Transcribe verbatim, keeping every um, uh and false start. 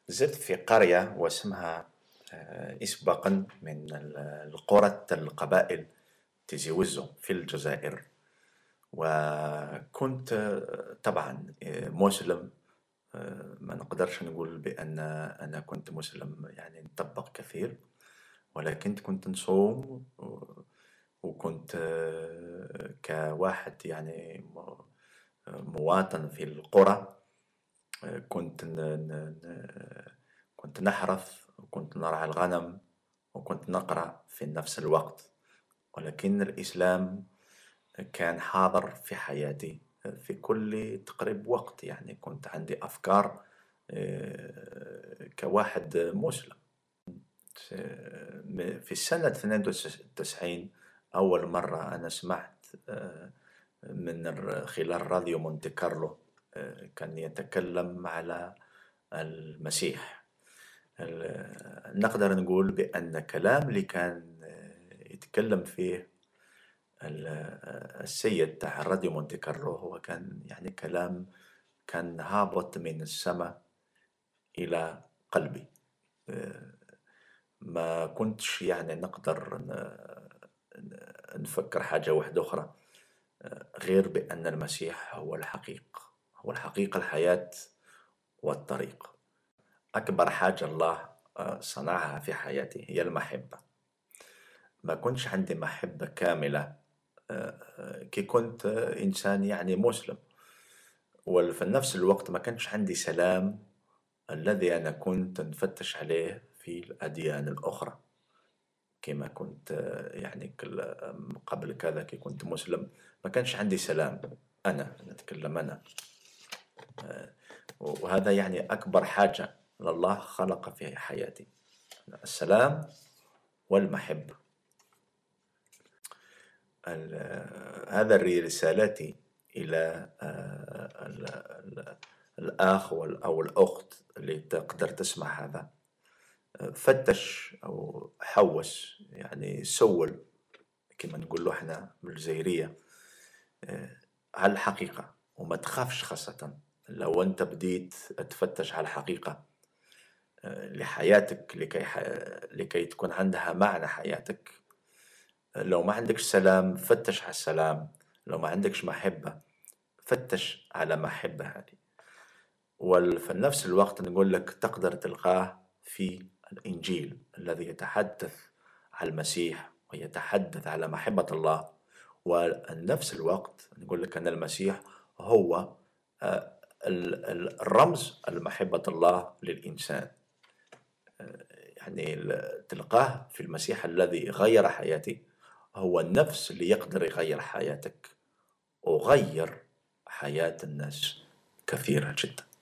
زرت في قرية واسمها آه، إسباقا من ال- القرى القبائل تيزي وزو في الجزائر. وكنت آه، طبعا آه، مسلم. آه، ما نقدرش نقول بأن أنا كنت مسلم يعني نطبق كثير، ولكن كنت نصوم و- وكنت آه، كواحد يعني م- مواطن في القرى. كنت ن... ن... ن- كنت نحرث وكنت نرعى الغنم وكنت نقرأ في نفس الوقت. ولكن الإسلام كان حاضر في حياتي في كل تقريب وقت، يعني كنت عندي أفكار آه، كواحد مسلم. في السنة اثنين وتسعين أول مرة أنا سمعت آه، من الر- خلال راديو مونتي كارلو آه، كان يتكلم على المسيح. ال- نقدر نقول بأن كلام اللي كان آه، يتكلم فيه ال- آه، السيد تاع راديو مونتي كارلو هو كان يعني كلام كان هابط من السماء إلى قلبي. آه، ما كنتش يعني نقدر ن- ن- نفكر حاجة واحدة أخرى آه، غير بأن المسيح هو الحقيقة، هو الحقيقة، الحياة والطريق. أكبر حاجة الله آه، صنعها في حياتي هي المحبة. ما كنتش عندي محبة كاملة آه، آه، كي كنت آه، إنسان يعني مسلم، وفي نفس الوقت ما كانش عندي سلام الذي أنا كنت نفتش عليه في الأديان الأخرى. كما كنت آه، يعني كل آه، قبل كذا كي كنت مسلم ما كانش عندي سلام. أنا نتكلم أنا، وهذا يعني أكبر حاجة الله خلق في حياتي، السلام والمحبة. ال- هذا رسالتي إلى آه، ال- ال- الأخ وال- أو الأخت اللي تقدر تسمع هذا. آه، فتش أو حوس، يعني سول كما نقول له احنا بالجزائرية، آه، على الحقيقة، وما تخافش. خاصة لو أنت بديت تفتش على الحقيقة آه، لحياتك، لكي, ح... لكي تكون عندها معنى حياتك. لو ما عندكش سلام فتش على السلام، لو ما عندكش محبة فتش على محبة هذه. وفي نفس الوقت نقول لك تقدر تلقاه في الإنجيل الذي يتحدث عن المسيح ويتحدث على محبة الله. ونفس الوقت نقول لك أن المسيح هو آه، ال- ال- الرمز المحبة الله للإنسان. يعني ال- تلقاه في المسيح الذي غير حياتي، هو النفس اللي يقدر يغير حياتك وغير حياة الناس كثيرة جدا.